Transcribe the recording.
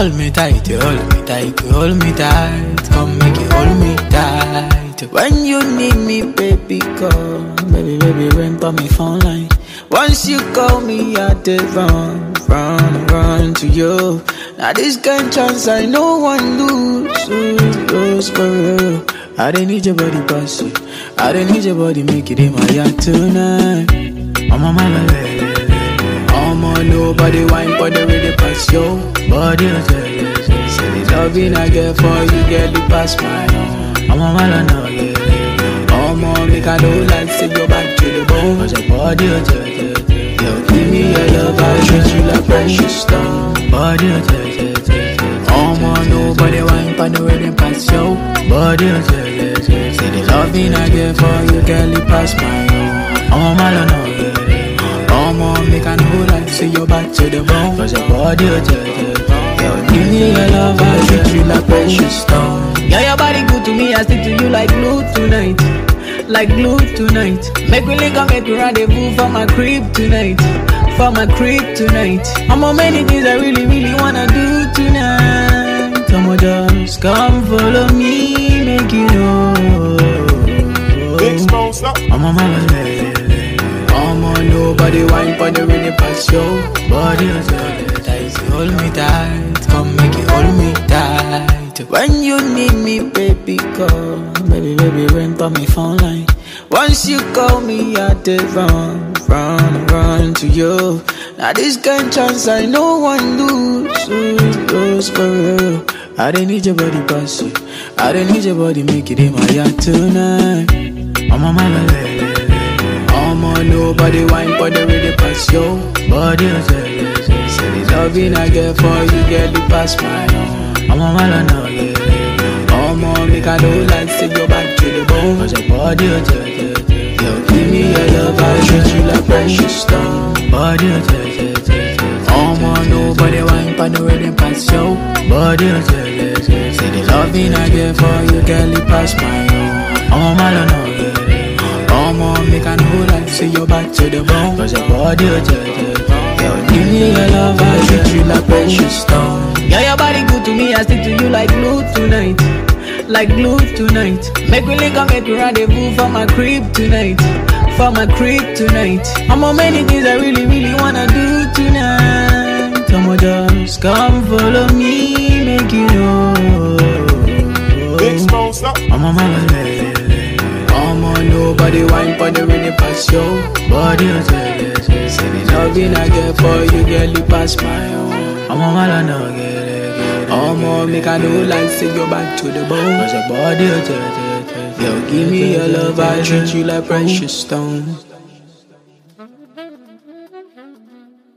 Hold me tight, you hold me tight, you hold me tight. Come make you hold me tight. When you need me, baby, call. Baby, baby, ring for me phone line. Once you call me, I did run to you. Now this kind chance I no one lose for real. I didn't need your body pass you. I didn't need your body make it in my yard tonight. I'm on my way. I'm on nobody wine for the way they pass yo. Body say the loving I get for you, get it past my own. I'm on my line now, yeah. I'm on make I don't like to go back to the bone. Cause your body yo, give me your love, I treat you like precious stone. Body I'm on nobody wine for the way they pass yo. Body say the loving I get for you, get it past my own. I'm on my line now, yeah. Come on, make I know like say you're back to the bone. Cause your body yo, give me your love, I treat you like precious stone. Yeah, your body good to me, I stick to you like glue tonight. Like glue tonight. Make me link up, make me rendezvous for my crib tonight. For my crib tonight. I'm on many things I really, really wanna do tonight. Come on, just come follow me, make you know. I'm on my way. I'm on nobody wine for the really pass yo. Body tight, hold me tight. Come make you hold me tight. When you need me, baby, call. Baby, baby, ring for me phone line. Once you call me, I did run to you. Now this kind chance I no one lose for real. I didn't need your body pass you. I didn't need your body make it in my yard tonight. I'm on my way. I'm on nobody wine for the way they pass yo. Body say the loving I get for you, get it past my own. I'm on my line now, yeah. I'm on make I don't like to go back to the bone. Cause your body give me your love, I treat you like precious stone. Body I'm on nobody wine for the way they pass yo. Body say the loving I get for you, get it past my own. I'm on my line now, yeah. Come on, make I know like say you're back to the bone. Cause your body give me your love, I treat you like precious stone. Yeah, your body good to me, I stick to you like glue tonight. Like glue tonight. Make me link up, make me rendezvous for my crib tonight. For my crib tonight. I'm on many things I really, really wanna do tonight. Come on, just come follow me, make you know. I'm on my way. I'm on nobody wine for the way they pass yo. Body say the loving I get for you, get it past my own. I'm on my line now, get it. I'm on make I know like say you're back to the bone. Cause your body yo, give me your love, I treat you like precious stone.